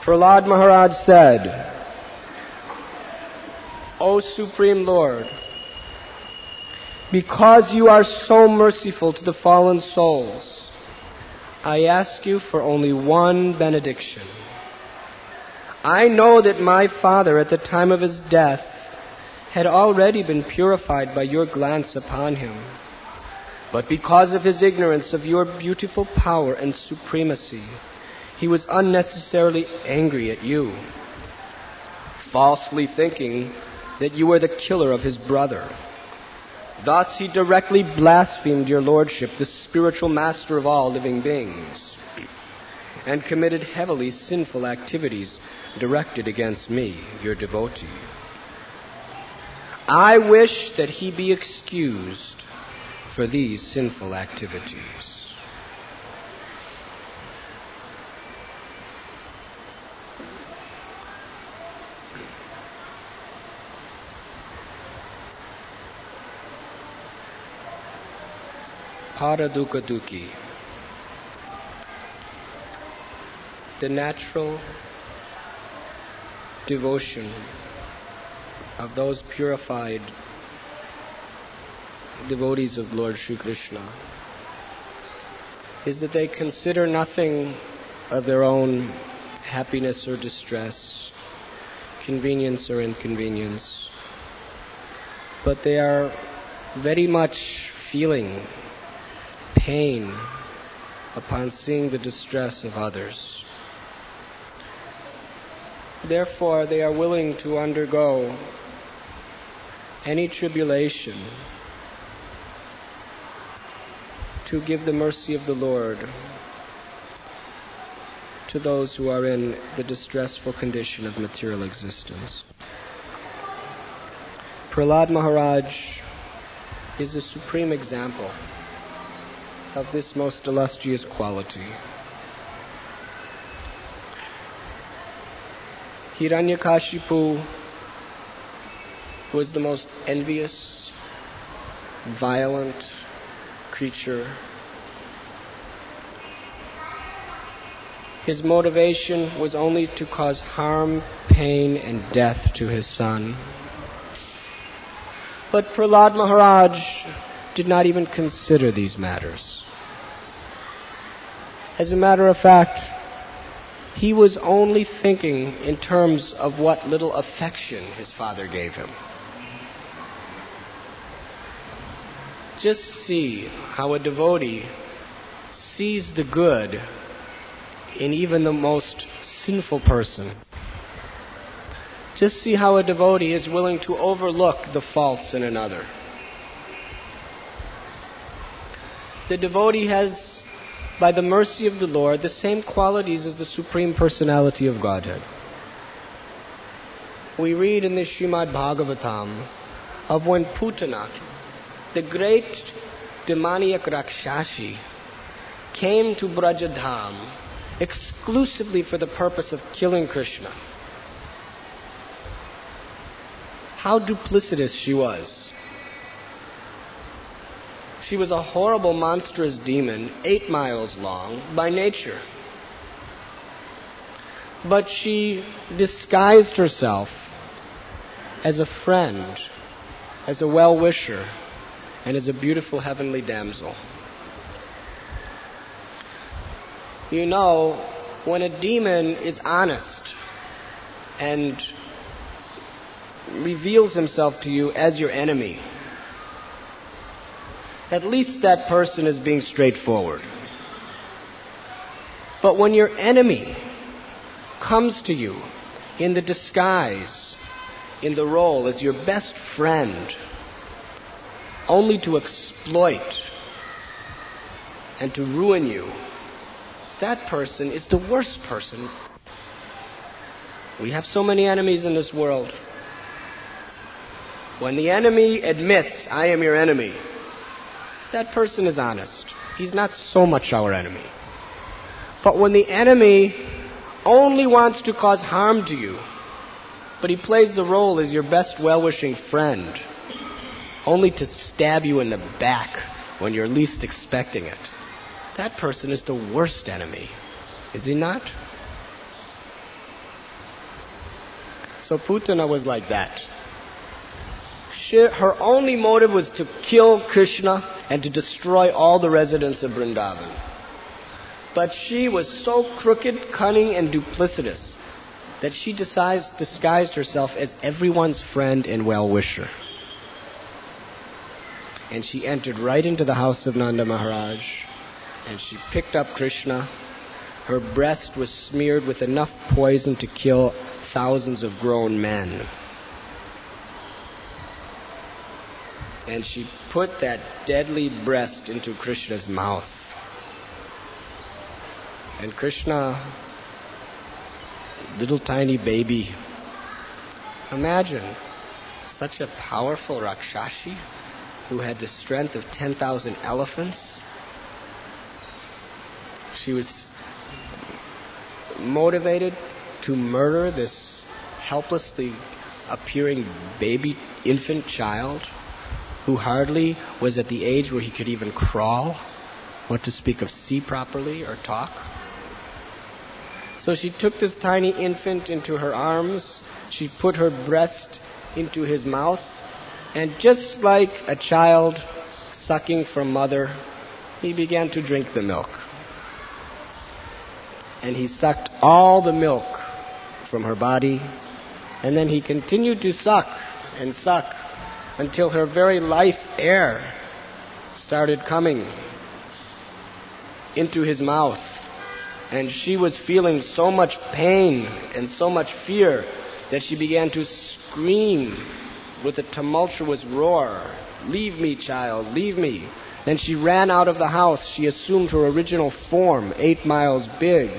Prahlad Maharaj said, O Supreme Lord, because you are so merciful to the fallen souls, I ask you for only one benediction. I know that my father at the time of his death had already been purified by your glance upon him. But because of his ignorance of your beautiful power and supremacy, he was unnecessarily angry at you, falsely thinking that you were the killer of his brother. Thus he directly blasphemed your lordship, the spiritual master of all living beings, and committed heavily sinful activities directed against me, your devotee. I wish that he be excused for these sinful activities. Paradukadukhi. The natural devotion of those purified devotees of Lord Sri Krishna is that they consider nothing of their own happiness or distress, convenience or inconvenience, but they are very much feeling pain upon seeing the distress of others. Therefore, they are willing to undergo any tribulation to give the mercy of the Lord to those who are in the distressful condition of material existence. Prahlad Maharaj is the supreme example of this most illustrious quality. Hiranyakashipu was the most envious, violent creature. His motivation was only to cause harm, pain, and death to his son. But Prahlad Maharaj did not even consider these matters. As a matter of fact, he was only thinking in terms of what little affection his father gave him. Just see how a devotee sees the good in even the most sinful person. Just see how a devotee is willing to overlook the faults in another. The devotee has, by the mercy of the Lord, the same qualities as the Supreme Personality of Godhead. We read in the Srimad Bhagavatam of when Putana, the great demoniac Rakshashi, came to Brajadham exclusively for the purpose of killing Krishna. How duplicitous she was. She was a horrible, monstrous demon, 8 miles long, by nature. But she disguised herself as a friend, as a well-wisher, and as a beautiful heavenly damsel. You know, when a demon is honest and reveals himself to you as your enemy, at least that person is being straightforward. But when your enemy comes to you in the disguise, in the role as your best friend, only to exploit and to ruin you, that person is the worst person. We have so many enemies in this world. When the enemy admits, I am your enemy, that person is honest. He's not so much our enemy. But when the enemy only wants to cause harm to you, but he plays the role as your best well-wishing friend, only to stab you in the back when you're least expecting it, that person is the worst enemy. Is he not? So Putana was like that. Her only motive was to kill Krishna and to destroy all the residents of Vrindavan. But she was so crooked, cunning, and duplicitous that she disguised herself as everyone's friend and well-wisher. And she entered right into the house of Nanda Maharaj, and she picked up Krishna. Her breast was smeared with enough poison to kill thousands of grown men. And she put that deadly breast into Krishna's mouth. And Krishna, little tiny baby, imagine such a powerful Rakshashi who had the strength of 10,000 elephants. She was motivated to murder this helplessly appearing baby infant child who hardly was at the age where he could even crawl, what to speak of see properly or talk. So she took this tiny infant into her arms, she put her breast into his mouth, and just like a child sucking from mother, he began to drink the milk. And he sucked all the milk from her body, and then he continued to suck and suck until her very life air started coming into his mouth. And she was feeling so much pain and so much fear that she began to scream with a tumultuous roar, "Leave me, child, leave me." Then she ran out of the house. She assumed her original form, 8 miles big.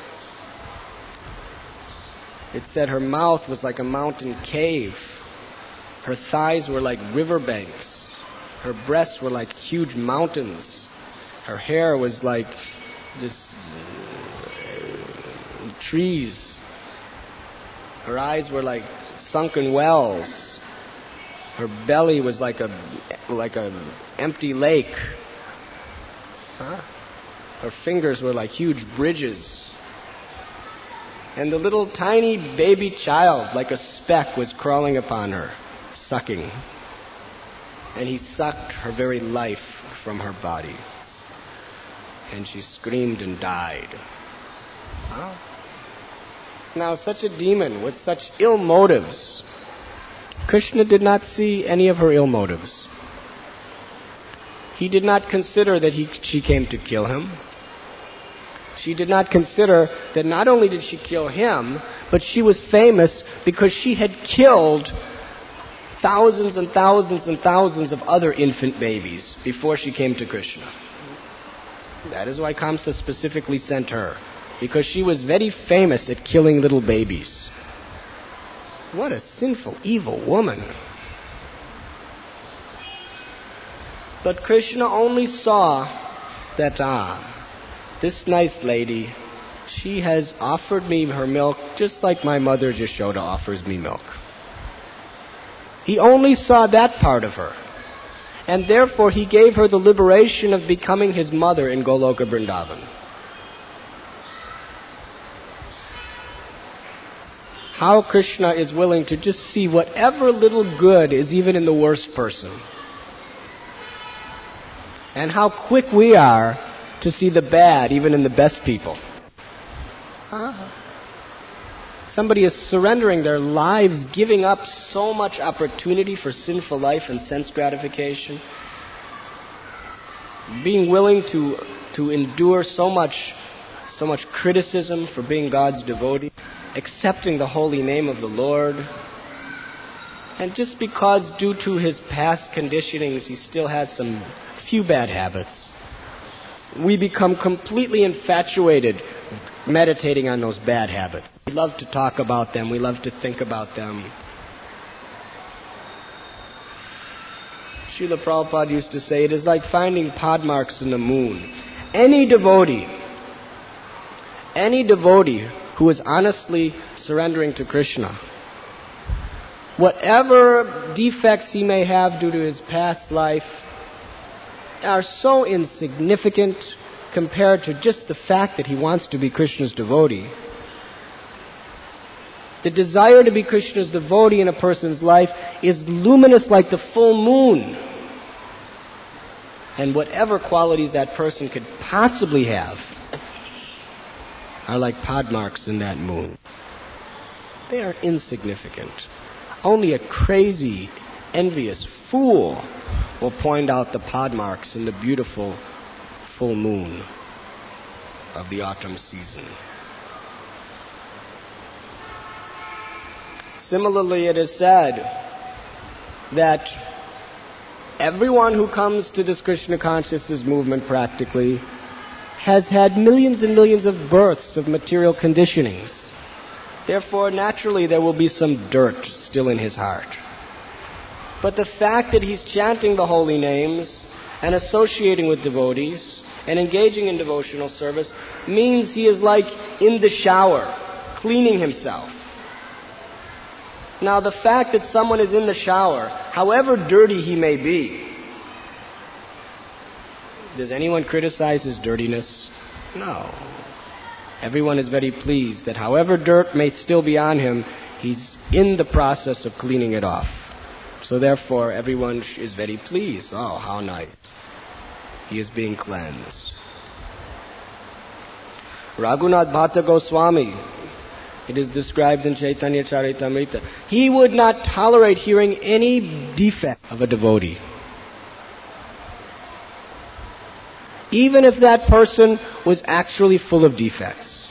It said her mouth was like a mountain cave. Her thighs were like riverbanks. Her breasts were like huge mountains. Her hair was like just trees. Her eyes were like sunken wells. Her belly was like a empty lake. Her fingers were like huge bridges. And the little tiny baby child, like a speck, was crawling upon her, sucking. And he sucked her very life from her body. And she screamed and died. Now, such a demon with such ill motives, Krishna did not see any of her ill motives. He did not consider that she came to kill him. She did not consider that not only did she kill him, but she was famous because she had killed thousands and thousands and thousands of other infant babies before she came to Krishna. That is why Kamsa specifically sent her, because she was very famous at killing little babies. What a sinful, evil woman. But Krishna only saw that, this nice lady, she has offered me her milk just like my mother Jashoda offers me milk. He only saw that part of her. And therefore he gave her the liberation of becoming his mother in Goloka Vrindavan. How Krishna is willing to just see whatever little good is even in the worst person. And how quick we are to see the bad even in the best people. Somebody is surrendering their lives, giving up so much opportunity for sinful life and sense gratification, being willing to endure so much criticism for being God's devotee, accepting the holy name of the Lord, and just because due to his past conditionings he still has some few bad habits, we become completely infatuated meditating on those bad habits. We love to talk about them. We love to think about them. Srila Prabhupada used to say, it is like finding pod marks in the moon. Any devotee who is honestly surrendering to Krishna, whatever defects he may have due to his past life, are so insignificant compared to just the fact that he wants to be Krishna's devotee. The desire to be Krishna's devotee in a person's life is luminous like the full moon. And whatever qualities that person could possibly have are like pod marks in that moon. They are insignificant. Only a crazy, envious fool will point out the pod marks in the beautiful full moon of the autumn season. Similarly, it is said that everyone who comes to this Krishna consciousness movement practically has had millions and millions of births of material conditionings. Therefore, naturally, there will be some dirt still in his heart. But the fact that he's chanting the holy names and associating with devotees and engaging in devotional service means he is like in the shower, cleaning himself. Now, the fact that someone is in the shower, however dirty he may be, does anyone criticize his dirtiness? No. Everyone is very pleased that however dirt may still be on him, he's in the process of cleaning it off. So therefore, everyone is very pleased. Oh, how nice. He is being cleansed. Raghunath Bhatta Goswami, it is described in Chaitanya Charitamrita, he would not tolerate hearing any defect of a devotee. Even if that person was actually full of defects.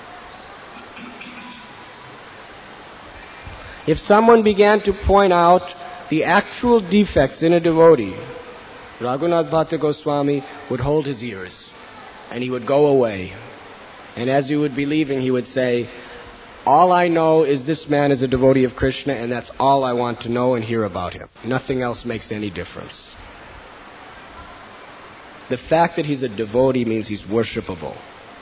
If someone began to point out the actual defects in a devotee, Raghunath Bhatta Goswami would hold his ears and he would go away. And as he would be leaving, he would say, all I know is this man is a devotee of Krishna, and that's all I want to know and hear about him. Nothing else makes any difference. The fact that he's a devotee means he's worshipable.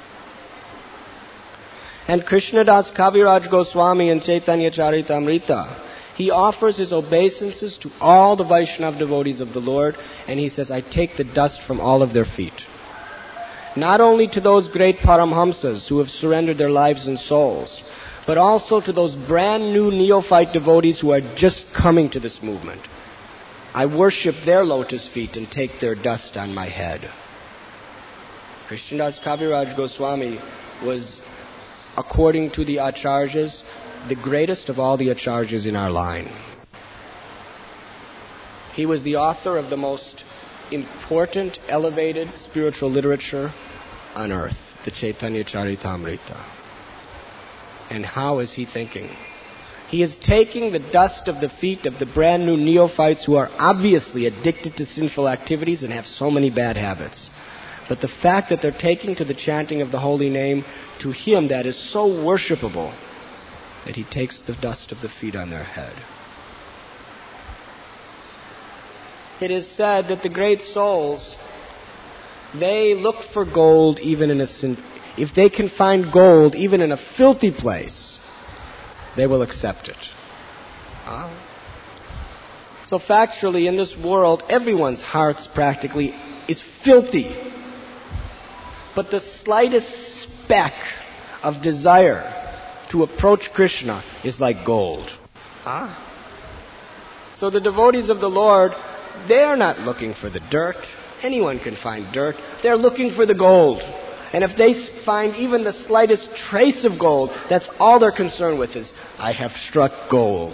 And Krishnadas Kaviraj Goswami in Chaitanya Charitamrita, he offers his obeisances to all the Vaishnava devotees of the Lord, and he says, I take the dust from all of their feet. Not only to those great Paramhamsas who have surrendered their lives and souls, but also to those brand new neophyte devotees who are just coming to this movement. I worship their lotus feet and take their dust on my head. Krishnadas Kaviraj Goswami was, according to the Acharyas, the greatest of all the Acharyas in our line. He was the author of the most important, elevated spiritual literature on earth, the Chaitanya Charitamrita. And how is he thinking? He is taking the dust of the feet of the brand new neophytes who are obviously addicted to sinful activities and have so many bad habits. But the fact that they're taking to the chanting of the holy name, to him that is so worshipable that he takes the dust of the feet on their head. It is said that the great souls, they look for gold even in a sin. If they can find gold even in a filthy place, they will accept it. So factually, in this world, everyone's hearts practically is filthy. But the slightest speck of desire to approach Krishna is like gold. So the devotees of the Lord, they are not looking for the dirt. Anyone can find dirt. They're looking for the gold. And if they find even the slightest trace of gold, that's all they're concerned with is, I have struck gold.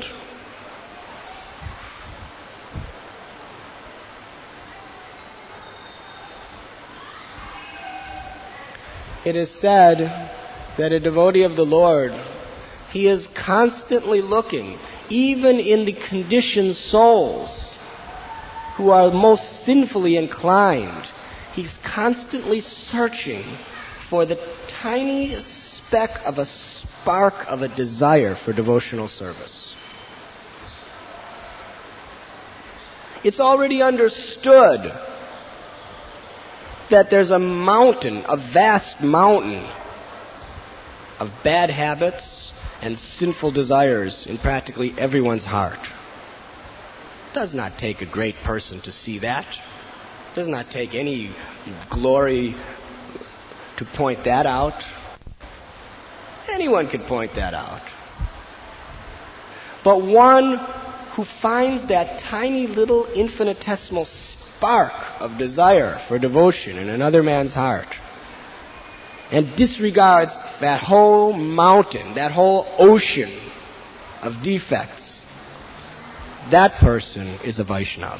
It is said that a devotee of the Lord, he is constantly looking, even in the conditioned souls who are most sinfully inclined, he's constantly searching for the tiny speck of a spark of a desire for devotional service. It's already understood that there's a mountain, a vast mountain of bad habits and sinful desires in practically everyone's heart. It does not take a great person to see that. It does not take any glory to point that out. Anyone can point that out. but one who finds that tiny little infinitesimal spark of desire for devotion in another man's heart and disregards that whole mountain, that whole ocean of defects, that person is a Vaishnav.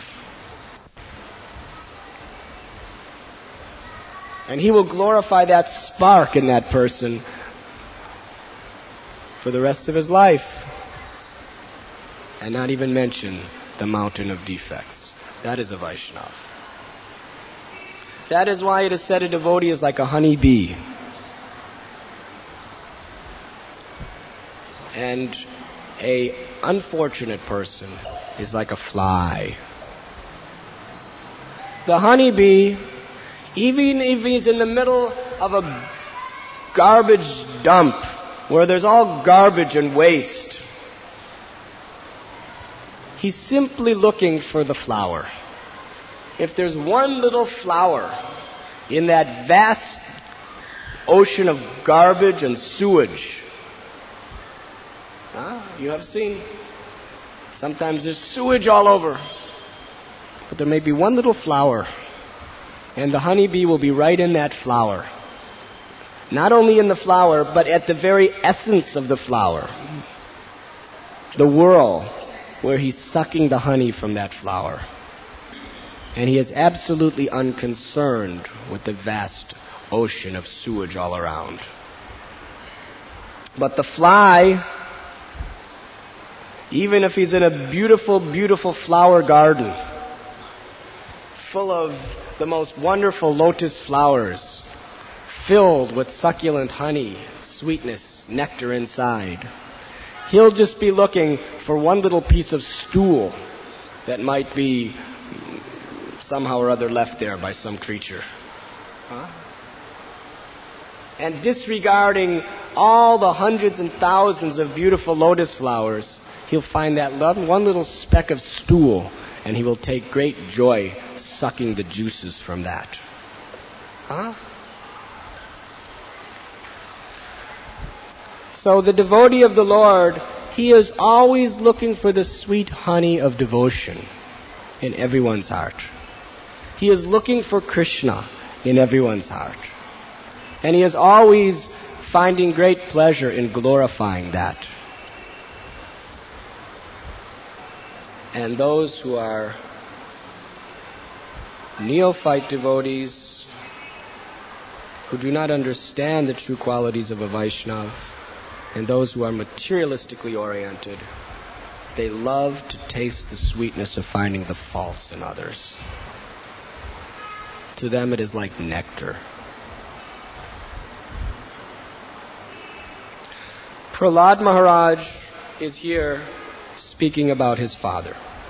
And he will glorify that spark in that person for the rest of his life, and not even mention the mountain of defects. That is a Vaishnava. That is why it is said a devotee is like a honey bee. And an unfortunate person is like a fly. The honey bee, even if he's in the middle of a garbage dump where there's all garbage and waste, he's simply looking for the flower. If there's one little flower in that vast ocean of garbage and sewage, you have seen, sometimes there's sewage all over, but there may be one little flower, and the honeybee will be right in that flower. Not only in the flower, but at the very essence of the flower. The whirl where he's sucking the honey from that flower. And he is absolutely unconcerned with the vast ocean of sewage all around. But the fly, even if he's in a beautiful, beautiful flower garden, full of the most wonderful lotus flowers, filled with succulent honey, sweetness, nectar inside, he'll just be looking for one little piece of stool that might be somehow or other left there by some creature. And disregarding all the hundreds and thousands of beautiful lotus flowers, he'll find that one little speck of stool, and he will take great joy sucking the juices from that. So the devotee of the Lord, he is always looking for the sweet honey of devotion in everyone's heart. He is looking for Krishna in everyone's heart. And he is always finding great pleasure in glorifying that. And those who are neophyte devotees, who do not understand the true qualities of a Vaishnava, and those who are materialistically oriented, they love to taste the sweetness of finding the faults in others. To them it is like nectar. Prahlad Maharaj is here speaking about his father.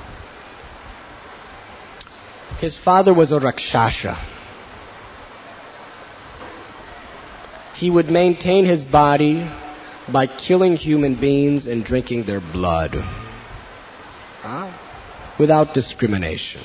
His father was a Rakshasa. He would maintain his body by killing human beings and drinking their blood without discrimination.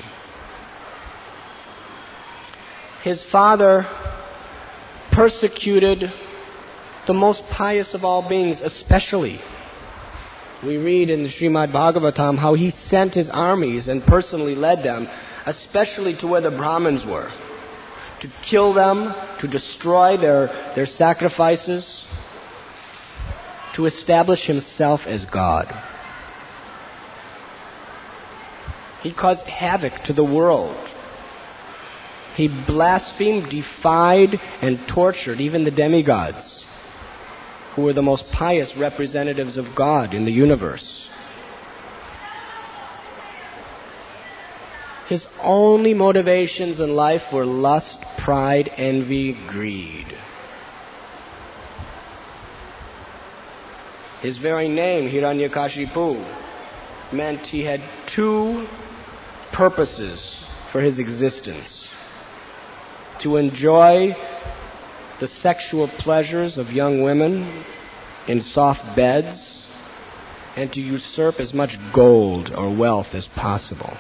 His father persecuted the most pious of all beings, especially. We read in the Srimad Bhagavatam how he sent his armies and personally led them, especially to where the Brahmins were, to kill them, to destroy their sacrifices, to establish himself as God. He caused havoc to the world. He blasphemed, defied, and tortured even the demigods, who were the most pious representatives of God in the universe. His only motivations in life were lust, pride, envy, greed. His very name, Hiranyakashipu, meant he had two purposes for his existence: to enjoy the sexual pleasures of young women in soft beds, and to usurp as much gold or wealth as possible.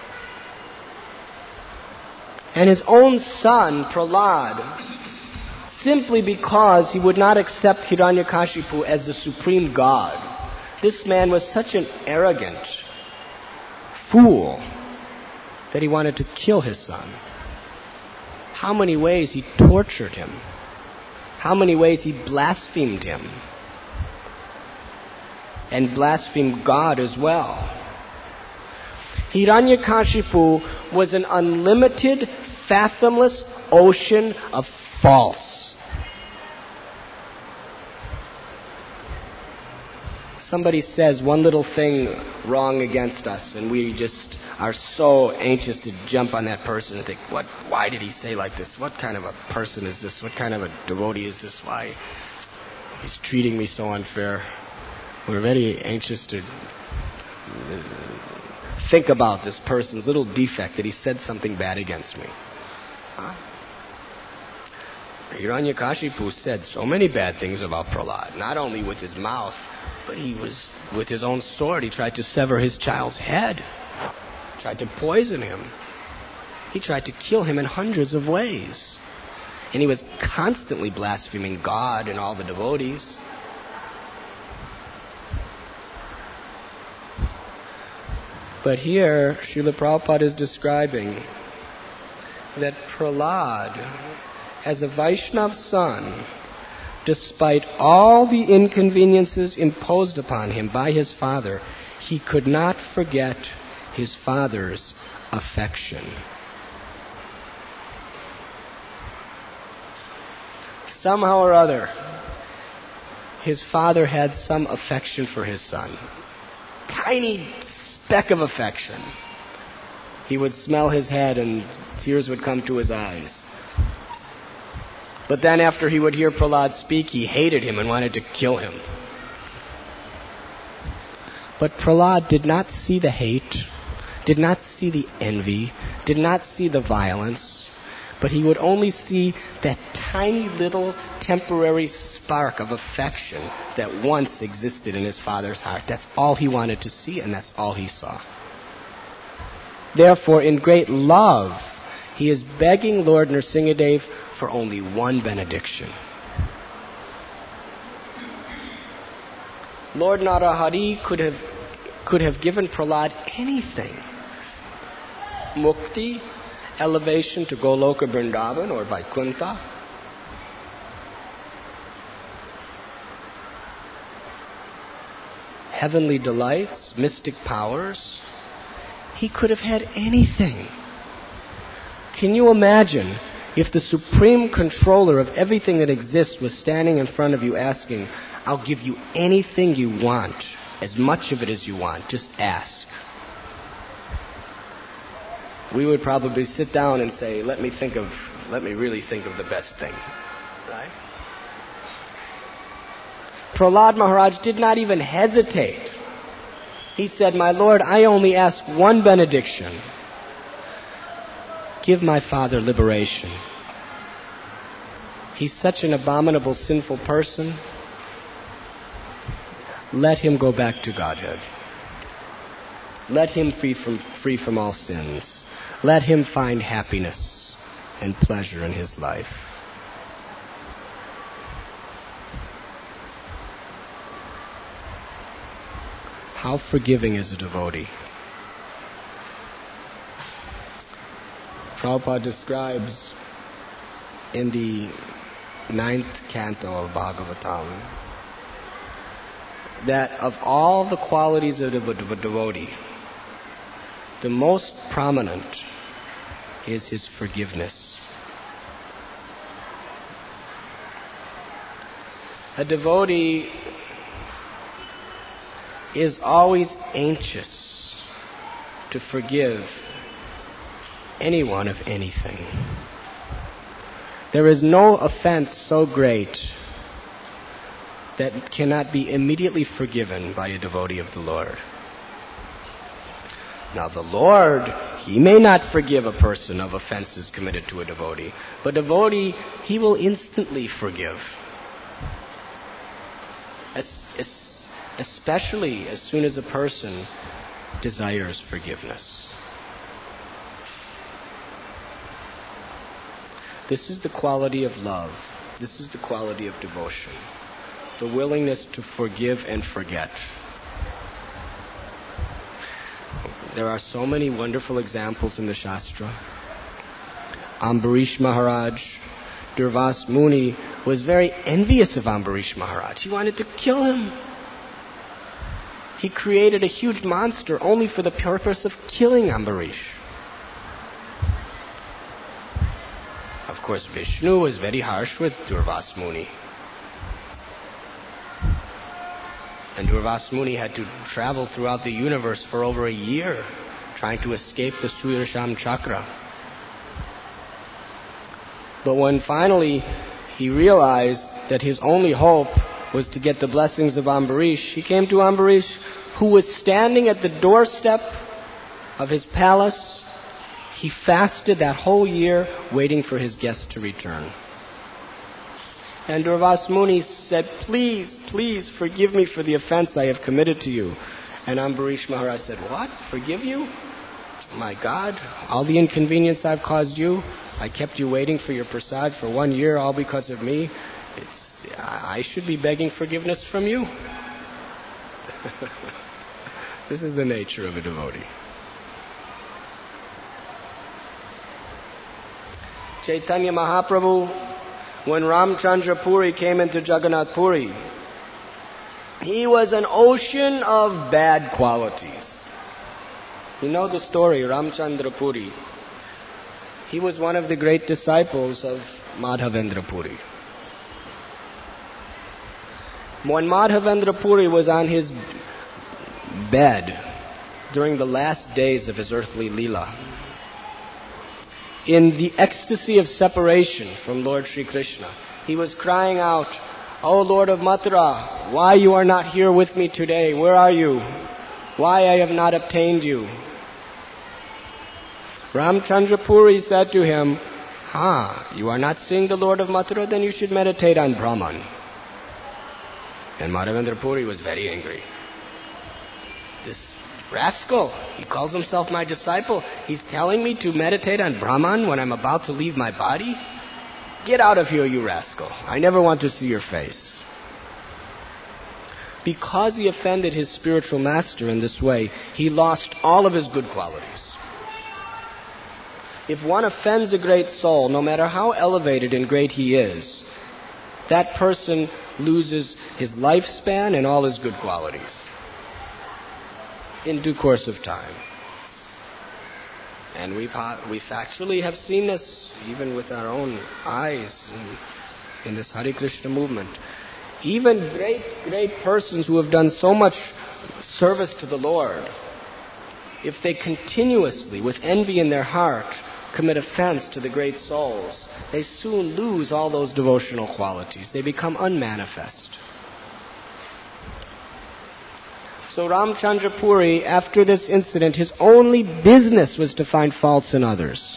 And his own son, Prahlad, simply because he would not accept Hiranyakashipu as the supreme god, This man was such an arrogant fool that he wanted to kill his son. How many ways he tortured him. How many ways he blasphemed him. And blasphemed God as well. Hiranyakashipu was an unlimited, fathomless ocean of false. Somebody says one little thing wrong against us, and we just are so anxious to jump on that person and think, why did he say like this? What kind of a person is this? What kind of a devotee is this? Why he's treating me so unfair? We're very anxious to think about this person's little defect that he said something bad against me. Hiranyakashipu said so many bad things about Prahlad, not only with his mouth, but he was with his own sword. He tried to sever his child's head, tried to poison him. He tried to kill him in hundreds of ways. And he was constantly blaspheming God and all the devotees. But here, Srila Prabhupada is describing that Prahlad, as a Vaishnava son, despite all the inconveniences imposed upon him by his father, he could not forget his father's affection. Somehow or other, his father had some affection for his son. Tiny speck of affection. He would smell his head and tears would come to his eyes. But then after he would hear Prahlad speak, he hated him and wanted to kill him. But Prahlad did not see the hate, did not see the envy, did not see the violence, but he would only see that tiny little temporary spark of affection that once existed in his father's heart. That's all he wanted to see, and that's all he saw. Therefore, in great love, he is begging Lord Nrsingadev for only one benediction. Lord Narahari could have given Prahlad anything. Mukti, elevation to Goloka Vrindavan or Vaikuntha. Heavenly delights, mystic powers. He could have had anything. Can you imagine if the supreme controller of everything that exists was standing in front of you asking, I'll give you anything you want, as much of it as you want, just ask. We would probably sit down and say, let me really think of the best thing. Right? Prahlad Maharaj did not even hesitate. He said, my Lord, I only ask one benediction. Give my father liberation. He's such an abominable, sinful person. Let him go back to Godhead. Let him free from all sins. Let him find happiness and pleasure in his life. How forgiving is a devotee? Prabhupada describes in the 9th canto of Bhagavatam that of all the qualities of a devotee, the most prominent is his forgiveness. A devotee is always anxious to forgive anyone of anything. There is no offense so great that cannot be immediately forgiven by a devotee of the Lord. Now the Lord, He may not forgive a person of offenses committed to a devotee, but a devotee, He will instantly forgive. Especially as soon as a person desires forgiveness. This is the quality of love. This is the quality of devotion. The willingness to forgive and forget. There are so many wonderful examples in the Shastra. Ambarish Maharaj, Durvas Muni, was very envious of Ambarish Maharaj. He wanted to kill him. He created a huge monster only for the purpose of killing Ambarish. Of course, Vishnu was very harsh with Durvas Muni. And Durvas Muni had to travel throughout the universe for over a year trying to escape the Sudarsham Chakra. But when finally he realized that his only hope was to get the blessings of Ambarish, he came to Ambarish, who was standing at the doorstep of his palace. He fasted that whole year waiting for his guest to return. And Durvas Muni said, please, please forgive me for the offense I have committed to you. And Ambarish Maharaj said, what? Forgive you? My God, all the inconvenience I've caused you, I kept you waiting for your prasad for 1 year, all because of me. I should be begging forgiveness from you. This is the nature of a devotee. Chaitanya Mahaprabhu, when Ramchandra Puri came into Jagannath Puri, he was an ocean of bad qualities. You know the story, Ramchandra Puri. He was one of the great disciples of Madhavendra Puri. When Madhavendra Puri was on his bed during the last days of his earthly Leela, in the ecstasy of separation from Lord Sri Krishna, he was crying out, "O Lord of Mathura, why you are not here with me today? Where are you? Why I have not obtained you?" Ramchandra Puri said to him, you are not seeing the Lord of Mathura? Then you should meditate on Brahman. And Madhavendra Puri was very angry. This rascal, he calls himself my disciple. He's telling me to meditate on Brahman when I'm about to leave my body? Get out of here, you rascal. I never want to see your face. Because he offended his spiritual master in this way, he lost all of his good qualities. If one offends a great soul, no matter how elevated and great he is, that person loses his lifespan and all his good qualities in due course of time. And we factually have seen this even with our own eyes in this Hare Krishna movement. Even great persons who have done so much service to the Lord, if they continuously, with envy in their heart, commit offense to the great souls, they soon lose all those devotional qualities. They become unmanifest. So Ramchandra Puri, after this incident, his only business was to find faults in others.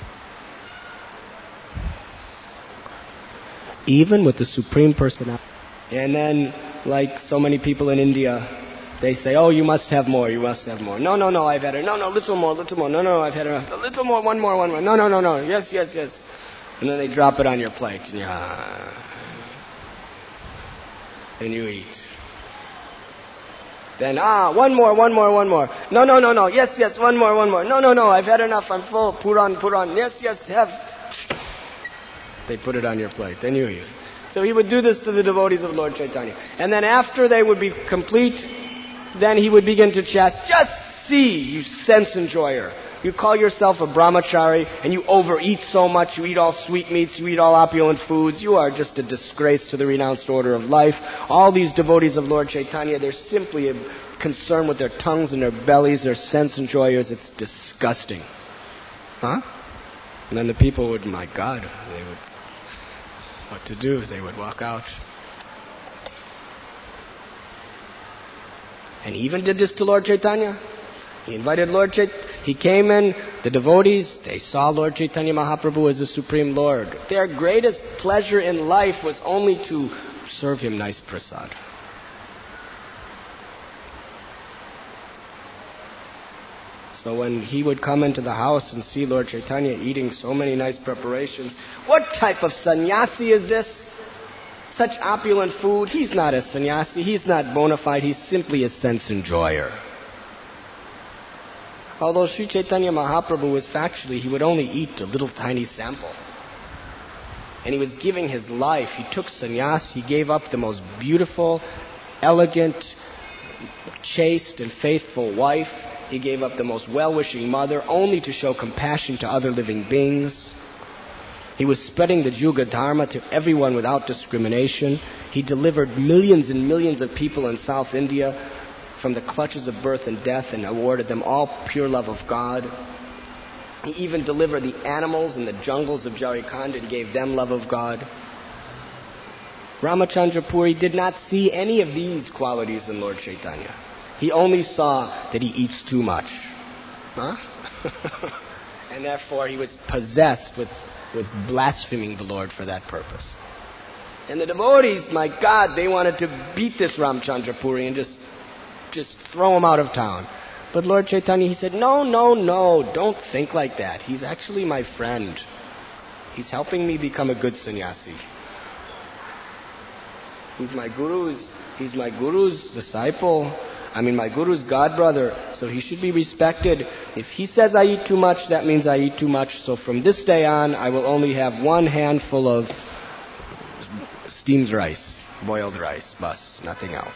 Even with the Supreme Personality. And then, like so many people in India, they say, "Oh, you must have more, you must have more." No, I've had it. No, little more. No, I've had enough. A little more, one more. No. Yes. And then they drop it on your plate, and you eat. Then, one more. No. Yes, one more. No, I've had enough. I'm full. Puran. Yes, have. They put it on your plate, then you eat. So he would do this to the devotees of Lord Chaitanya. And then after they would be complete, then he would begin to chastise. Just see, you sense enjoyer. You call yourself a brahmachari and you overeat so much. You eat all sweetmeats, you eat all opulent foods. You are just a disgrace to the renounced order of life. All these devotees of Lord Chaitanya, they're simply concerned with their tongues and their bellies. They're sense enjoyers. It's disgusting. And then the people would, my God, they would, what to do? They would walk out. And he even did this to Lord Chaitanya. He invited Lord Chaitanya. He came in, the devotees, they saw Lord Chaitanya Mahaprabhu as the Supreme Lord. Their greatest pleasure in life was only to serve him nice prasad. So when he would come into the house and see Lord Chaitanya eating so many nice preparations, what type of sannyasi is this? Such opulent food. He's not a sannyasi. He's not bona fide. He's simply a sense enjoyer. Although Sri Chaitanya Mahaprabhu was factually, he would only eat a little tiny sample. And he was giving his life. He took sannyas. He gave up the most beautiful, elegant, chaste, and faithful wife. He gave up the most well-wishing mother, only to show compassion to other living beings. He was spreading the Juga Dharma to everyone without discrimination. He delivered millions and millions of people in South India from the clutches of birth and death and awarded them all pure love of God. He even delivered the animals in the jungles of Jharkhand and gave them love of God. Ramachandra Puri did not see any of these qualities in Lord Chaitanya. He only saw that he eats too much. And therefore he was possessed with blaspheming the Lord for that purpose. And the devotees, my God, they wanted to beat this Ramachandra Puri and just throw him out of town. But Lord Chaitanya, he said, no, don't think like that. He's actually my friend. He's helping me become a good sannyasi. He's my guru's disciple. My guru's godbrother, so he should be respected. If he says I eat too much, that means I eat too much. So from this day on, I will only have one handful of steamed rice, boiled rice, bus, nothing else.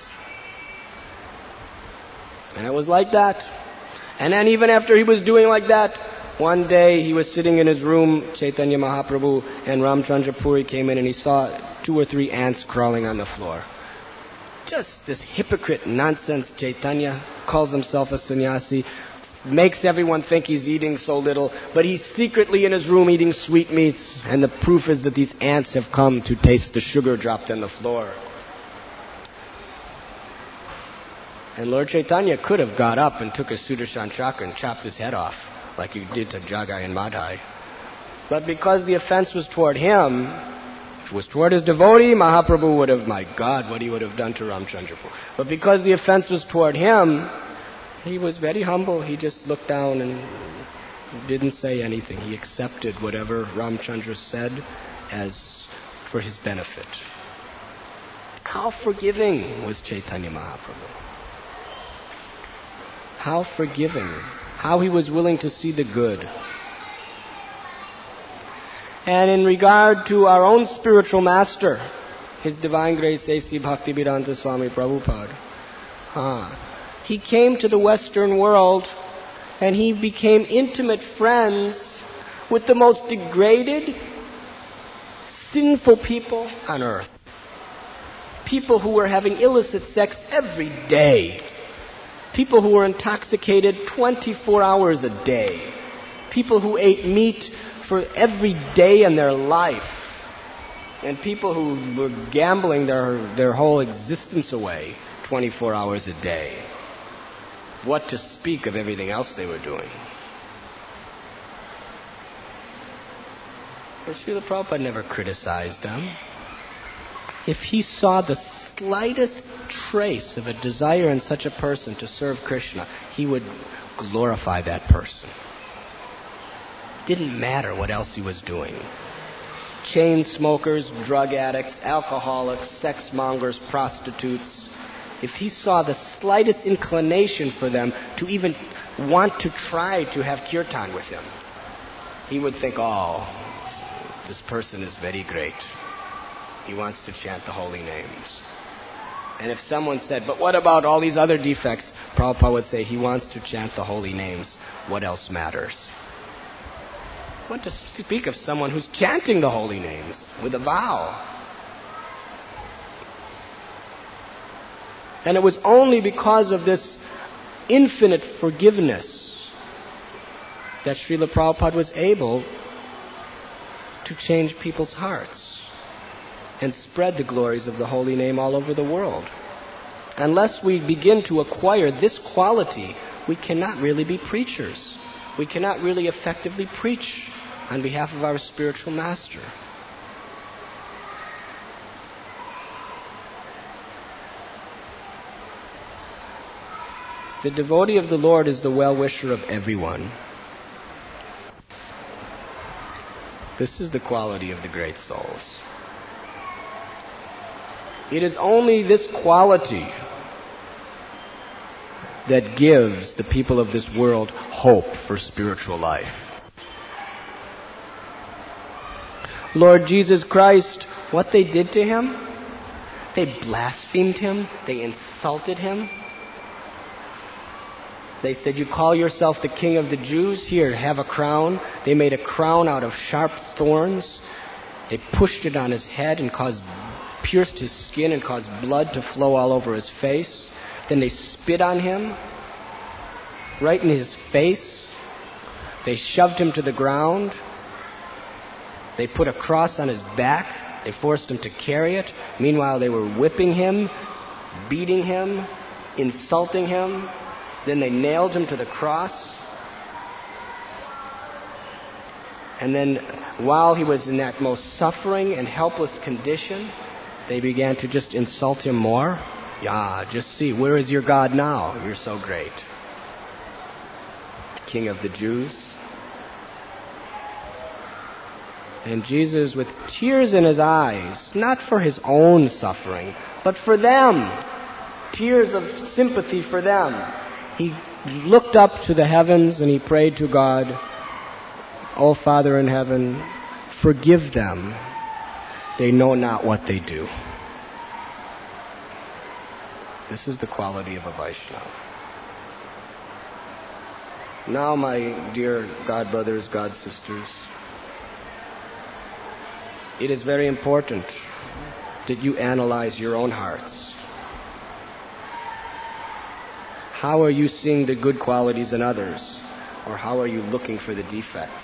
And it was like that. And then even after he was doing like that, one day he was sitting in his room, Chaitanya Mahaprabhu, and Ramachandra Puri came in and he saw 2 or 3 ants crawling on the floor. Just this hypocrite nonsense Chaitanya, calls himself a sannyasi, makes everyone think he's eating so little, but he's secretly in his room eating sweetmeats, and the proof is that these ants have come to taste the sugar dropped on the floor. And Lord Chaitanya could have got up and took his Sudarshan Chakra and chopped his head off, like he did to Jagai and Madhai. But because the offense was toward him, if it was toward his devotee, Mahaprabhu would have, my God, what he would have done to Ramachandra Puri. But because the offense was toward him, he was very humble. He just looked down and didn't say anything. He accepted whatever Ramachandra said as for his benefit. How forgiving was Chaitanya Mahaprabhu? How forgiving. How he was willing to see the good. And in regard to our own spiritual master, His Divine Grace A.C. Bhaktivedanta Swami Prabhupada, he came to the Western world and he became intimate friends with the most degraded, sinful people on earth. People who were having illicit sex every day. People who were intoxicated 24 hours a day. People who ate meat for every day in their life. And people who were gambling their whole existence away 24 hours a day. What to speak of everything else they were doing. But Srila Prabhupada never criticized them. If he saw the slightest trace of a desire in such a person to serve Krishna, he would glorify that person. It didn't matter what else he was doing. Chain smokers, drug addicts, alcoholics, sex mongers, prostitutes. If he saw the slightest inclination for them to even want to try to have kirtan with him, he would think, oh, this person is very great. He wants to chant the holy names. And if someone said, but what about all these other defects? Prabhupada would say, he wants to chant the holy names. What else matters? What to speak of someone who's chanting the holy names with a vow? And it was only because of this infinite forgiveness that Srila Prabhupada was able to change people's hearts and spread the glories of the holy name all over the world. Unless we begin to acquire this quality, we cannot really be preachers. We cannot really effectively preach on behalf of our spiritual master. The devotee of the Lord is the well-wisher of everyone. This is the quality of the great souls. It is only this quality that gives the people of this world hope for spiritual life. Lord Jesus Christ, what they did to him, they blasphemed him, they insulted him. They said, you call yourself the King of the Jews? Here, have a crown. They made a crown out of sharp thorns. They pushed it on his head and pierced his skin and caused blood to flow all over his face. Then they spit on him, right in his face. They shoved him to the ground. They put a cross on his back. They forced him to carry it. Meanwhile, they were whipping him, beating him, insulting him. Then they nailed him to the cross. And then while he was in that most suffering and helpless condition, they began to just insult him more. Yeah, just see, where is your God now? You're so great. King of the Jews. And Jesus, with tears in his eyes, not for his own suffering, but for them, tears of sympathy for them, he looked up to the heavens and he prayed to God, "O Father in heaven, forgive them. They know not what they do." This is the quality of a Vaishnava. Now, my dear God brothers, God sisters, it is very important that you analyze your own hearts. How are you seeing the good qualities in others? Or how are you looking for the defects?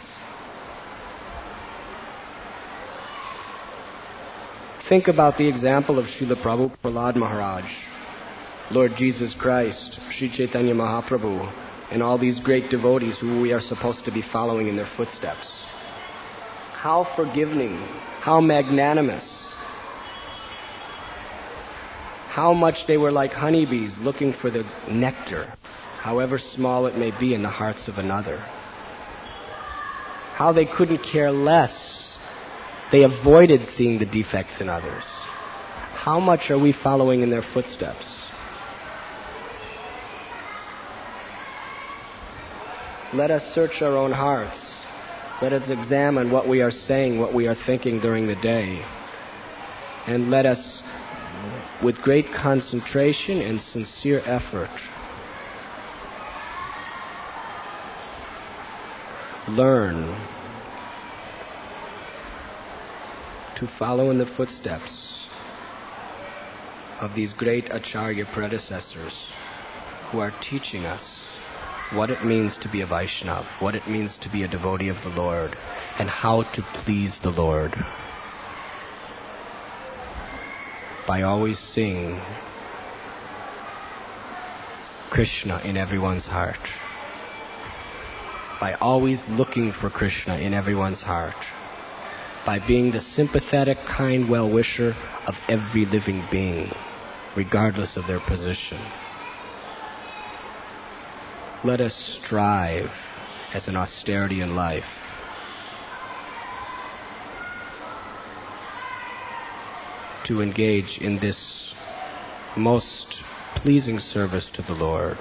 Think about the example of Srila Prabhupada Maharaj, Lord Jesus Christ, Sri Chaitanya Mahaprabhu, and all these great devotees who we are supposed to be following in their footsteps. How forgiving, how magnanimous, how much they were like honeybees looking for the nectar, however small it may be, in the hearts of another. How they couldn't care less. They avoided seeing the defects in others. How much are we following in their footsteps? Let us search our own hearts. Let us examine what we are saying, what we are thinking during the day. And let us, with great concentration and sincere effort, learn to follow in the footsteps of these great Acharya predecessors who are teaching us what it means to be a Vaishnava, what it means to be a devotee of the Lord, and how to please the Lord. By always seeing Krishna in everyone's heart. By always looking for Krishna in everyone's heart. By being the sympathetic, kind well-wisher of every living being, regardless of their position. Let us strive as an austerity in life to engage in this most pleasing service to the Lord.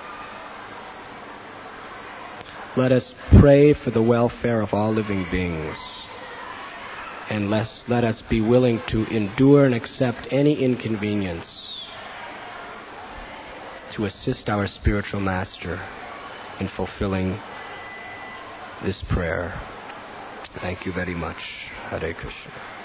Let us pray for the welfare of all living beings, and let us be willing to endure and accept any inconvenience to assist our spiritual master in fulfilling this prayer. Thank you very much. Hare Krishna.